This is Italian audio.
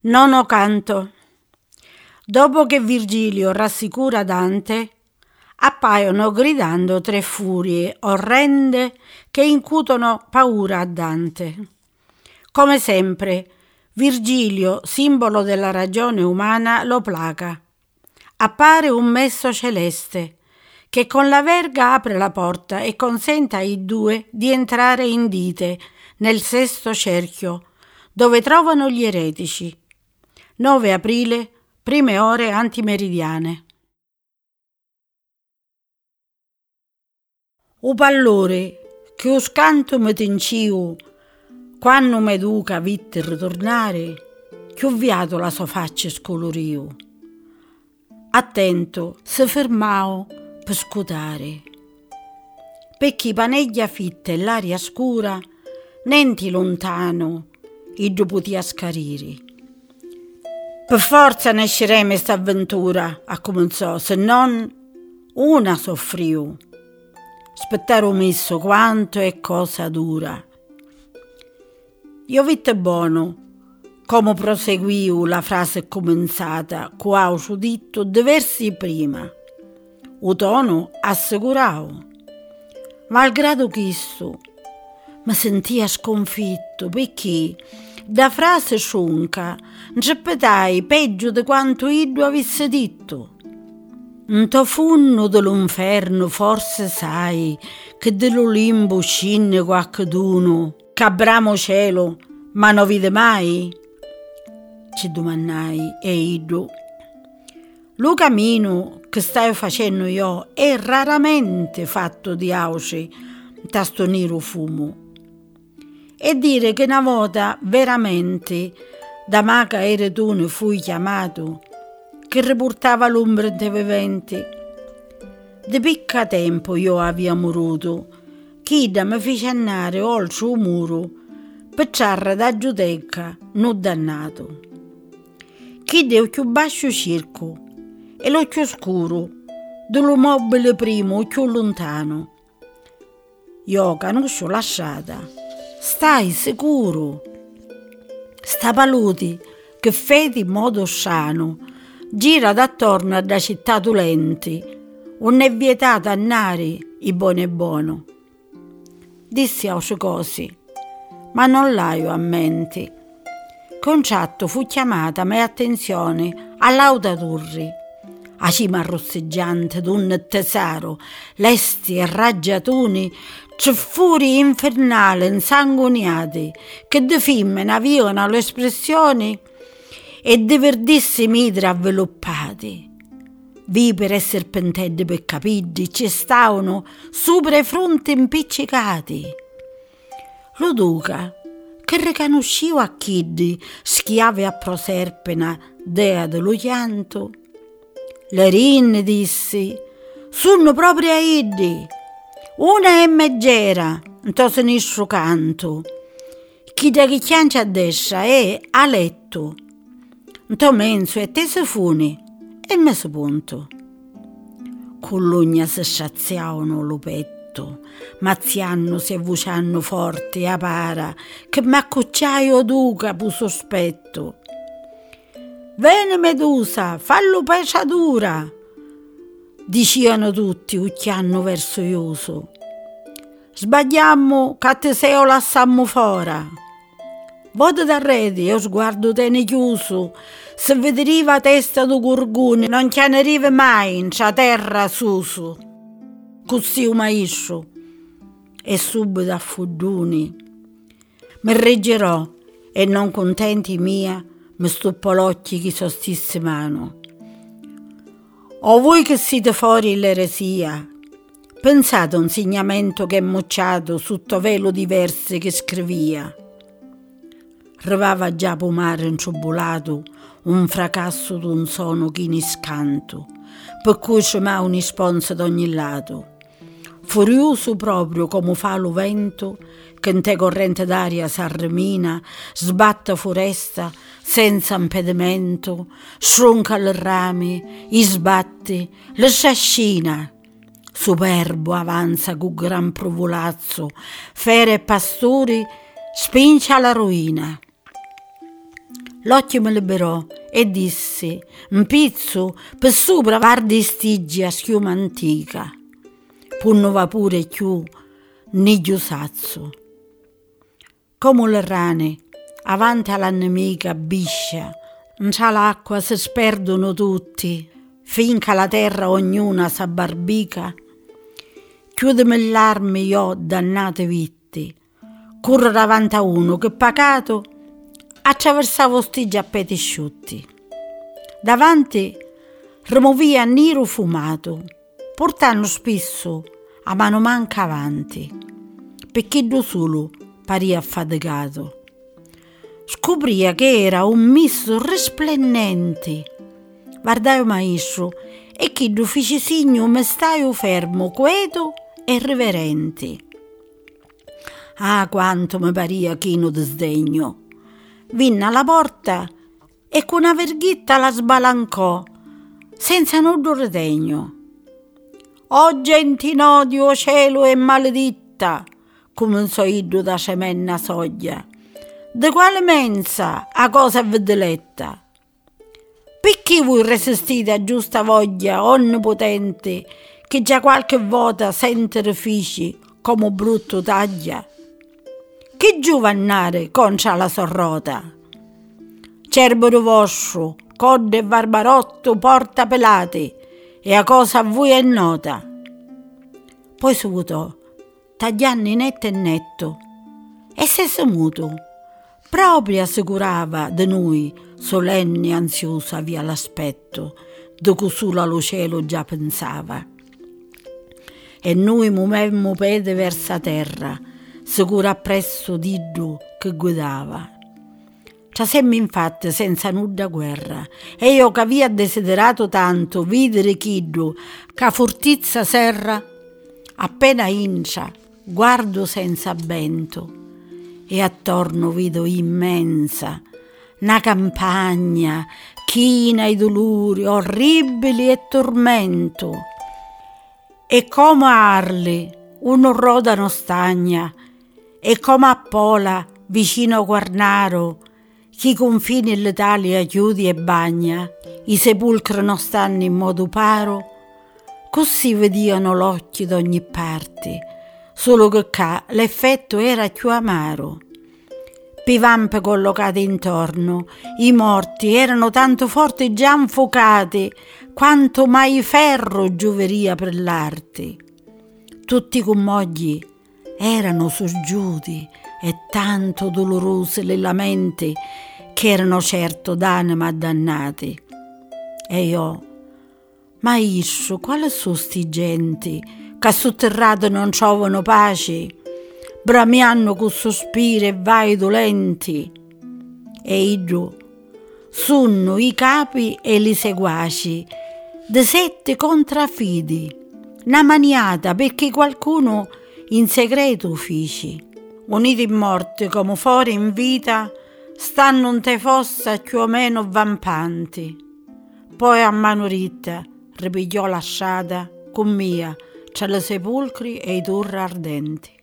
Nono canto. Dopo che Virgilio rassicura Dante, appaiono gridando tre furie orrende che incutono paura a Dante. Come sempre, Virgilio, simbolo della ragione umana, lo placa. Appare un messo celeste che con la verga apre la porta e consente ai due di entrare in dite nel sesto cerchio, dove trovano gli eretici. 9 aprile, prime ore antimeridiane. O pallore che o scanto mi tenciu quando mi duca vitte ritornare, che ho viato la sua faccia scoloriu. Attento, se fermao per scutare. Perché paneglia fitta e l'aria scura, nenti lontano, e dopo potia scariri. Per forza ne esceremo sta avventura, accominciò, se non una soffriu. Aspettare messo quanto è cosa dura. Io vitte buono, come proseguiu la frase comenzata, qua ho detto diversi prima. O tono assicuravo. Malgrado questo, mi sentia sconfitto perché da frase sciunca ripetai peggio di quanto io avesse detto. Un tofunno dell'inferno forse sai che dell'Olimpo scinne qualcuno che abramo cielo ma non vide mai? Ci domandai e io. Lo cammino che stai facendo io è raramente fatto di auce, tasto nero fumo. E dire che una volta veramente da maca eri tu ne fui chiamato, che riportava l'ombra dei viventi. Di picca tempo io aveva moruto, chi da mi fece andare oltre il muro, per trarre da giudecca non dannato. Chi deu più basso circo e l'occhio scuro, dello mobile primo o più lontano. Io conosco la strada, stai sicuro. Sta paluti che fedi in modo sano, gira d'attorno da città dolenti, non è vietato andare i buoni e buono. Dissi a cose, ma non l'aio a mente. Concetto fu chiamata mia attenzione all'Auda Turri, a cima rosseggiante d'un tesoro, lesti e raggiatuni, ceffuri infernali insanguinati, che di femmine avevano le espressioni e di verdissimi idri avveluppati. Vipere e serpentelli per capirli ci stavano sopra i fronti impiccicati. Lo duca, che riconosceva a chiddi schiave a Proserpina, dea dello chianto. Le rinne dissi, sono proprio a iddi. Una è meggera, in sinistro canto. Chi da chi chiancia a destra è a letto. In menso è tesefuni e messo punto. Con l'ugna si straziavano lo petto, mazzianno si avvucianno forti a para, che m'accucciaio duca pu sospetto. Vene Medusa, fallo pesciatura, dicevano tutti ucchianno verso ioso. Sbagliammo che te seo lassammo fora. Vode da rete e sguardo tene chiuso, se vederiva testa do gorgone non chianerive mai in cia terra suso. Così un maestro e subito a fudduni. Mi reggerò e non contenti mia mi stuppo l'occhio chi sostisse mano. O voi che siete fuori l'eresia, pensate a un insegnamento che è mocciato sotto velo diverse che scrivia. Rivava già pomare inciobolato un fracasso d'un sono che in scanto, per cui c'è un isponso d'ogni lato. Furioso proprio come fa lo vento, che in te corrente d'aria s'arremina, sbatte foresta senza impedimento, stronca le rami, i sbatte, le sciascina. Superbo avanza con gran provolazzo, fere e pastori spinge alla rovina. L'occhio mi liberò e disse: un pizzo per sopra vardi stigi a schiuma antica, punno va pure più ni giusazzo. Come le rane, avanti alla nemica biscia, in c'ha l'acqua si sperdono tutti, finché la terra ognuna s'abbarbica. Chiudemi l'armi io, dannate vitti, corro davanti a uno che pagato attraversavo stigi a peti asciutti. Davanti rimovia nero fumato, portando spesso a mano manca avanti, perché da solo paria affaticato. Scopria che era un misto risplendente. Guardai il maestro e che lo fece segno mi stai fermo, quieto e reverente. Ah, quanto mi paria chino di sdegno! Vinne alla porta e con una verghetta la sbalancò, senza nudo ritegno. «O gente in odio, cielo e maleditta!» cominciò Iddo da cemenna soglia. «De quale mensa a cosa veddeletta? Perché voi resistite a giusta voglia onnipotente che già qualche volta sente fici come brutto taglia? Che giovannare concia la sorrota? Cerbero vostro, codde e barbarotto, porta pelate, e a cosa a voi è nota». Poi si votò, tagliando netto e netto, e se muto, proprio assicurava di noi, solenne e ansiosa via l'aspetto, di cui solo allo cielo già pensava. E noi muovemmo piede verso terra, sicuro appresso d'Iddu che guidava. C'asemmo infatti senza nuda guerra, e io che avia desiderato tanto videre Chiddu che fortizza serra, appena incia, guardo senza bento, e attorno vedo immensa una campagna china i dolori orribili e tormento, e come Arli uno rodano stagna, e come a Pola vicino a Quarnaro chi confini l'Italia chiudi e bagna, i sepolcri non stanno in modo paro, così vediano l'occhio d'ogni parte, solo che qua l'effetto era più amaro. Pi vampe collocate intorno, i morti erano tanto forti già infuocati quanto mai ferro gioveria per l'arte. Tutti con mogli erano soggiuti e tanto dolorose le lamenti che erano certo d'anima dannati. E io, maestro, quali sono sti genti che sotterrato non trovano pace, bramiano con sospiri e vai dolenti? E Iddu, sono i capi e i seguaci de 7 contrafidi, una maniata perché qualcuno in segreto uffici, uniti in morte come fuori in vita, stanno in te fossa più o meno vampanti. Poi a mano ritta ripigliò lasciata con mia tra le sepolcri e i torri ardenti.